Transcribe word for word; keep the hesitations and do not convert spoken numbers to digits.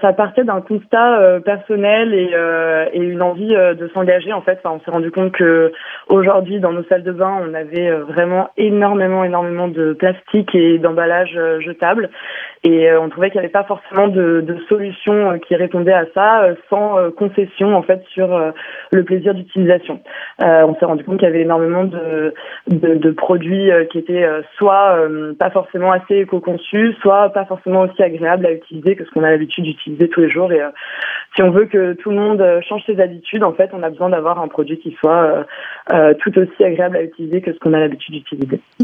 Ça partait d'un constat, heu, personnel et heu et une envie, heu, de s'engager en fait. Enfin, on s'est rendu compte qu'aujourd'hui dans nos salles de bain, on avait, heu, vraiment énormément, énormément de plastique et d'emballages, heu, jetables et heu, on trouvait qu'il y avait pas forcément de de solution, heu, qui répondait à ça, heu, sans, heu, concession en fait sur, heu, le plaisir d'utilisation. Heu, on s'est rendu compte qu'il y avait énormément de de de produits, heu, qui étaient, heu, soit, hem, pas forcément assez éco-conçus, soit pas forcément aussi agréables à utiliser que ce qu'on a l'habitude d'utiliser tous les jours et heu, si on veut que tout le monde, heu, change ses habitudes, en fait, on a besoin d'avoir un produit qui soit, heu heu, tout aussi agréable à utiliser que ce qu'on a l'habitude d'utiliser.